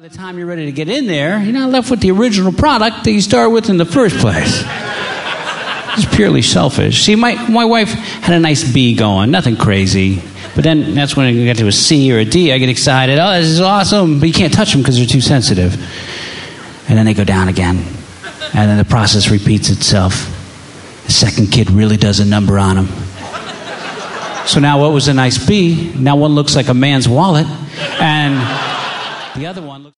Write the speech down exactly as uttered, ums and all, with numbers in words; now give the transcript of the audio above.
By the time you're ready to get in there, you're not left with the original product that you started with in the first place. It's purely selfish. See, my, my wife had a nice B going, nothing crazy. But then that's when I get to a C or a D, I get excited. Oh, this is awesome. But you can't touch them because they're too sensitive. And then they go down again. And then the process repeats itself. The second kid really does a number on them. So now what was a nice B, now one looks like a man's wallet. And the other one looks